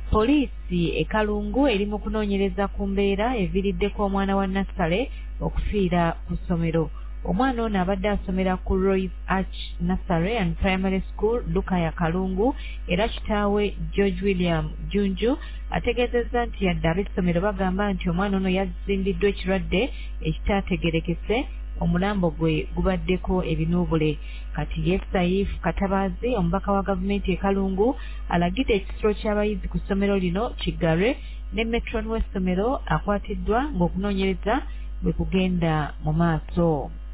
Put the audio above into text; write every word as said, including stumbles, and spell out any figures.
Poliisi e Kalungu eri mu kunoonyereza ku mbeera eviiriddeko omwana wa Nassale okufiira ku ssomero. Omwana ono abadde asomera ku Roy's Arch Nursery and Primary School Lukaya Kalungu era kitaawe George William Junju ategeezezza nti yadde ab'essomero bagamba nti omwana ono yazimbiddwa ekirwadde ekitaategerekese, omulambo gwe gubaddeko ebinuubule. Kati F. Saif Katabaazi omubaka wa gavumenti e Kalungu alagidde ekisiro ky'abayizi ku ssomero lino kiggalwe ne metron w'essomero akwatiddwa ng'okunoonyereza bwe kugenda mu maaso.